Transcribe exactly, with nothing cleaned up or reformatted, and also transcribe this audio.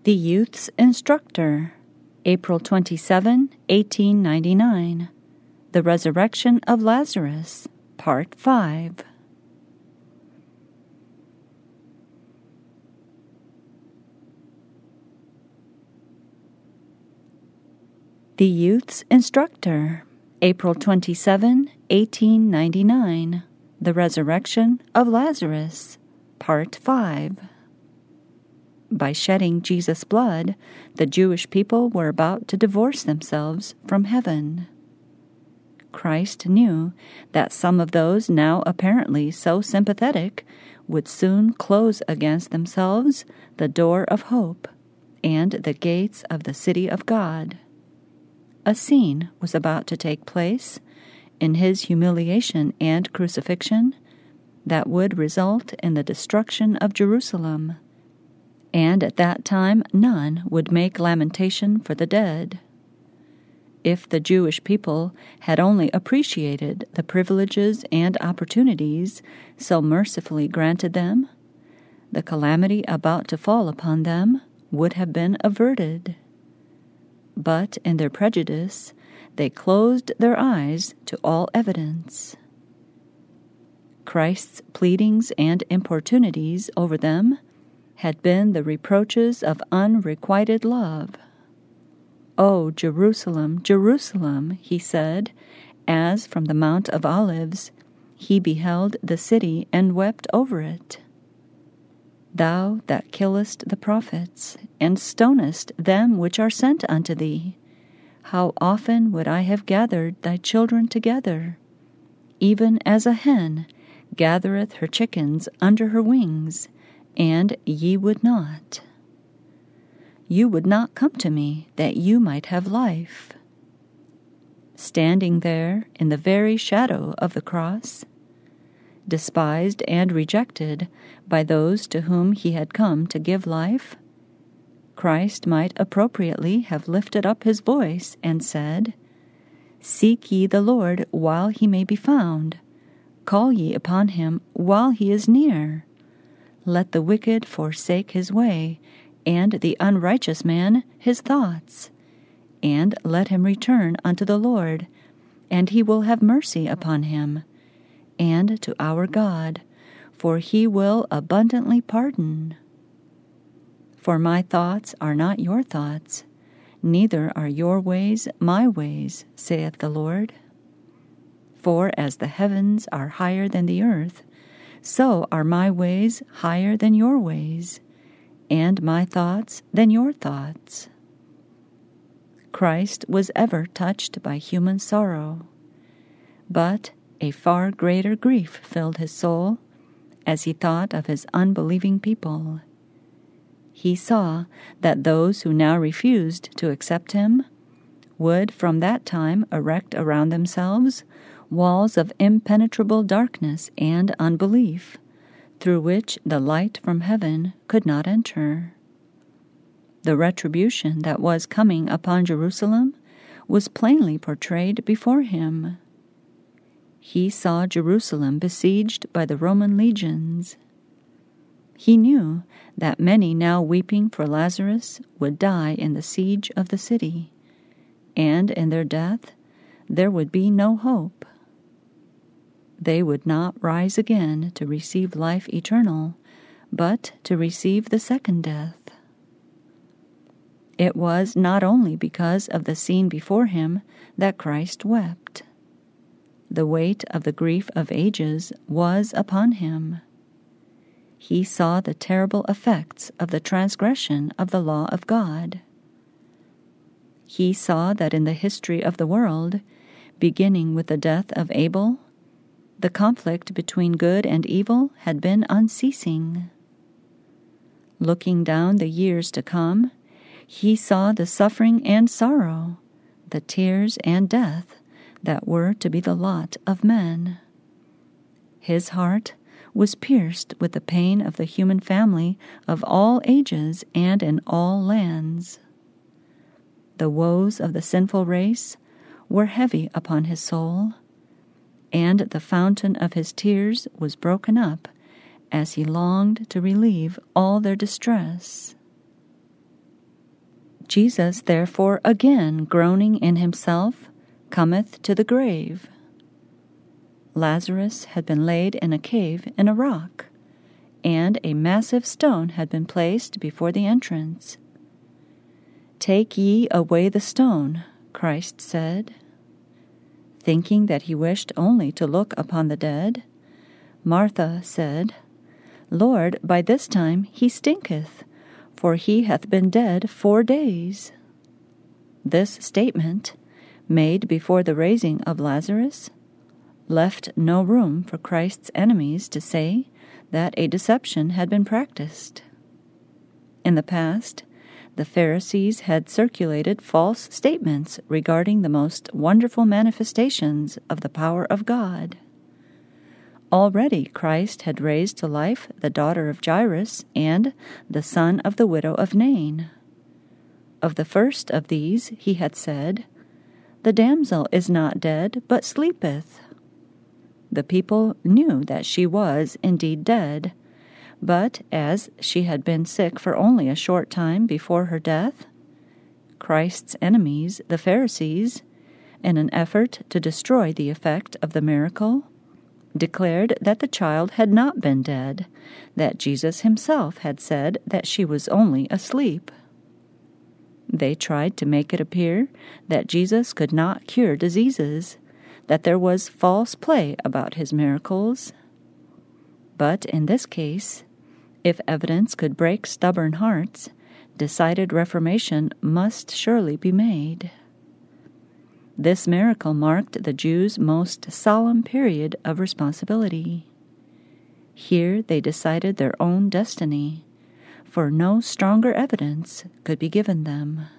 The Youth's Instructor, April twenty-seventh, eighteen ninety-nine. The Resurrection of Lazarus, Part five. The Youth's Instructor, April twenty-seventh, eighteen ninety-nine. The Resurrection of Lazarus, Part five. By shedding Jesus' blood, the Jewish people were about to divorce themselves from heaven. Christ knew that some of those now apparently so sympathetic would soon close against themselves the door of hope and the gates of the city of God. A scene was about to take place in his humiliation and crucifixion that would result in the destruction of Jerusalem, and at that time none would make lamentation for the dead. If the Jewish people had only appreciated the privileges and opportunities so mercifully granted them, the calamity about to fall upon them would have been averted. But in their prejudice, they closed their eyes to all evidence. Christ's pleadings and importunities over them had been the reproaches of unrequited love. "O Jerusalem, Jerusalem," he said, as from the Mount of Olives he beheld the city and wept over it. "Thou that killest the prophets, and stonest them which are sent unto thee, how often would I have gathered thy children together, even as a hen gathereth her chickens under her wings, and ye would not. You would not come to me that you might have life." Standing there in the very shadow of the cross, despised and rejected by those to whom he had come to give life, Christ might appropriately have lifted up his voice and said, "Seek ye the Lord while he may be found. Call ye upon him while he is near. Let the wicked forsake his way, and the unrighteous man his thoughts. And let him return unto the Lord, and he will have mercy upon him, and to our God, for he will abundantly pardon. For my thoughts are not your thoughts, neither are your ways my ways, saith the Lord. For as the heavens are higher than the earth, so are my ways higher than your ways, and my thoughts than your thoughts." Christ was ever touched by human sorrow, but a far greater grief filled his soul as he thought of his unbelieving people. He saw that those who now refused to accept him would from that time erect around themselves walls of impenetrable darkness and unbelief, through which the light from heaven could not enter. The retribution that was coming upon Jerusalem was plainly portrayed before him. He saw Jerusalem besieged by the Roman legions. He knew that many now weeping for Lazarus would die in the siege of the city, and in their death there would be no hope. They would not rise again to receive life eternal, but to receive the second death. It was not only because of the scene before him that Christ wept. The weight of the grief of ages was upon him. He saw the terrible effects of the transgression of the law of God. He saw that in the history of the world, beginning with the death of Abel, the conflict between good and evil had been unceasing. Looking down the years to come, he saw the suffering and sorrow, the tears and death that were to be the lot of men. His heart was pierced with the pain of the human family of all ages and in all lands. The woes of the sinful race were heavy upon his soul, and the fountain of his tears was broken up as he longed to relieve all their distress. Jesus therefore again groaning in himself cometh to the grave. Lazarus had been laid in a cave in a rock, and a massive stone had been placed before the entrance. Take ye away the stone, Christ said. Thinking that he wished only to look upon the dead, Martha said, Lord, by this time he stinketh, for he hath been dead four days. This statement, made before the raising of Lazarus, left no room for Christ's enemies to say that a deception had been practiced. In the past, the Pharisees had circulated false statements regarding the most wonderful manifestations of the power of God. Already Christ had raised to life the daughter of Jairus and the son of the widow of Nain. Of the first of these he had said, The damsel is not dead, but sleepeth. The people knew that she was indeed dead, but as she had been sick for only a short time before her death, Christ's enemies, the Pharisees, in an effort to destroy the effect of the miracle, declared that the child had not been dead, that Jesus himself had said that she was only asleep. They tried to make it appear that Jesus could not cure diseases, that there was false play about his miracles. But in this case, if evidence could break stubborn hearts, decided reformation must surely be made. This miracle marked the Jews' most solemn period of responsibility. Here they decided their own destiny, for no stronger evidence could be given them.